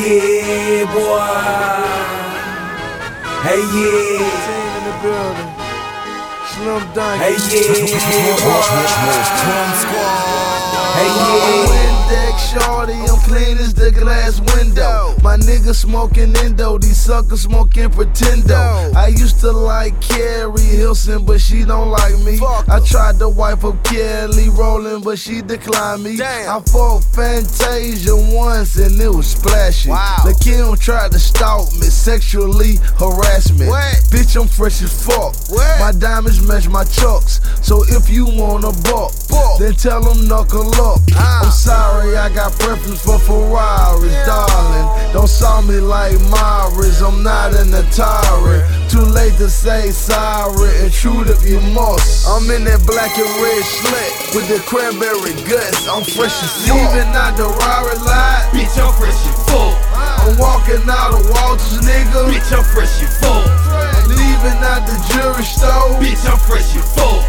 yeah, boy. Hey, yeah. Team in the building. Slim Dunk. Hey, yeah, boy. Hey, yeah. Windex shorty, I'm clean as the glass window. My niggas smoking Indo, these suckers smoking Pretendo. I used to like Carrie Hilson, but she don't like me. I tried to wipe up Kelly Rowland, but she declined me. I fought Fantasia once and it was splashy. The Kim tried to stalk me, sexually harass me. Bitch, I'm fresh as fuck. My diamonds match my chucks. So if you want a buck, then tell them knuckle up. I'm sorry, I got preference for Ferraris, darling. Don't saw me like Morris, I'm not an Atari. Too late to say sorry, intrude if you must. I'm in that black and red slit with the cranberry guts. I'm fresh as fuck. Leaving out the Rari lot, Bitch, I'm fresh as fuck. I'm walking out of Walters, nigga. Bitch, I'm fresh as fuck. Leaving out the jewelry store. Bitch, I'm fresh as fuck.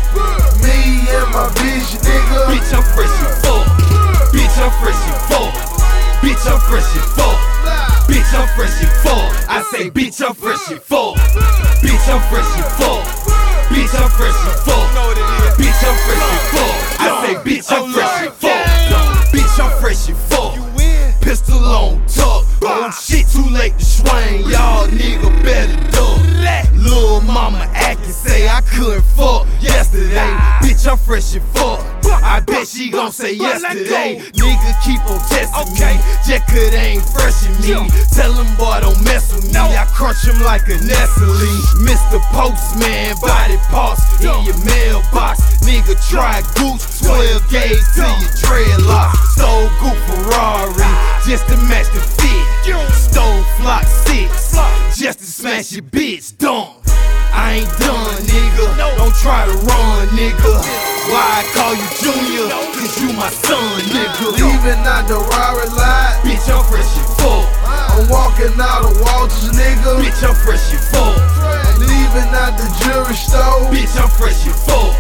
Me and my bitch, nigga. Bitch, I'm fresh as fuck. Bitch, I'm fresh as fuck. Bitch, I'm fresh as fuck. Bitch, I'm fresh as fuck. I say, bitch, I'm fresh as fuck. Bitch, I'm fresh as fuck. Bitch, I'm fresh as fuck. Bitch, I'm fresh as fuck. I say, bitch, I'm fresh as fuck. Bitch, I'm fresh as fuck. Pistol on tuck. Oh shit, too late to swing. Y'all nigga better duck. Lil' mama actin', say I couldn't fuck yesterday. Bitch, I'm fresh as fuck. I bet she gon' say yesterday. Nigga keep on testing me, just 'cause they ain't fresh in me. Tell him boy don't mess with me, I crunch him like a Nestle. Mr. Postman, body parts in your mailbox. Nigga try Gooch, 12 gauge to your dreadlocks. Stole Goop Ferrari, just to match the fit. Stole Flock 6, just to smash your bitch, dumb. I ain't done, nigga, don't try to run, nigga. Why I call you Junior? Cause you my son, nigga. Leaving out the Rari lot, Bitch, I'm fresh as fuck. I'm walking out of Walters, nigga. Bitch, I'm fresh as fuck. Leaving out the jewelry store. Bitch, I'm fresh as fuck.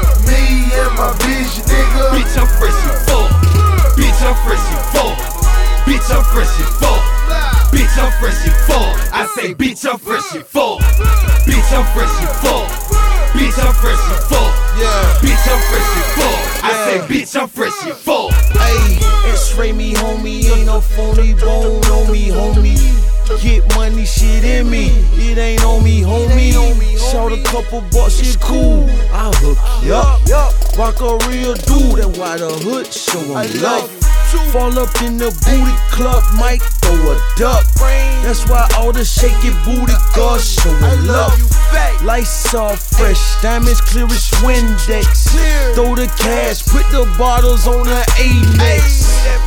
Me and my bitch, nigga. Bitch, I'm fresh as fuck. Bitch, I'm fresh as fuck. Bitch, I'm fresh as fuck. Bitch, I'm fresh as fuck. I say, bitch, I'm fresh as fuck. Bitch, I'm fresh as fuck. Bitch, I'm fresh as fuck. Yeah. Bitch, I'm fresh as fuck. I say, bitch, I'm fresh as fuck. Ayy, X-ray me, homie, ain't no phony bone on me, homie. Get money, shit in me, it ain't on me, homie. Shout a couple bucks, shit cool, I'll hook you up. Rock a real dude, that's why the hood show 'em love. Fall up in the booty club, might throw a duck. That's why all the shaky booty girls showin' love. Lights all fresh, diamonds clear as Windex. Throw the cash, put the bottles on the Amex.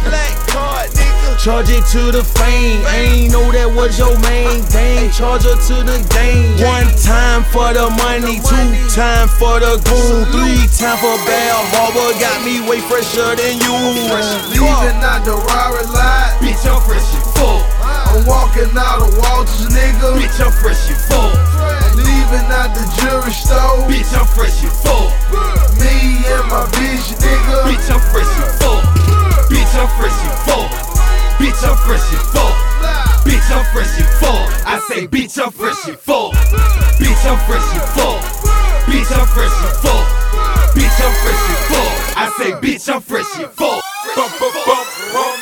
Charge it to the fame, ain't know that was your main thing. Charge her to the game. 1 time for the money, 2 time for the goon, 3 time for Bell Harbor. Got me way fresher than you. Leaving out the Rari lot, Bitch, I'm fresh as fuck. I'm walking out of Walters, nigga. Bitch, I'm fresh as fuck. Leaving out the jewelry store. Bitch, I'm fresh as fuck. Me and my bitch, nigga. Bitch, I'm fresh as fuck. Bitch, I'm fresh as fuck. Bitch, I'm fresh as fuck. Bitch, I'm fresh as fuck. I say, bitch, I'm fresh as fuck. Bitch, I'm fresh as fuck. Bitch, I'm fresh as fuck. Bitch, I'm fresh as fuck. I say, bitch, I'm fresh as fuck.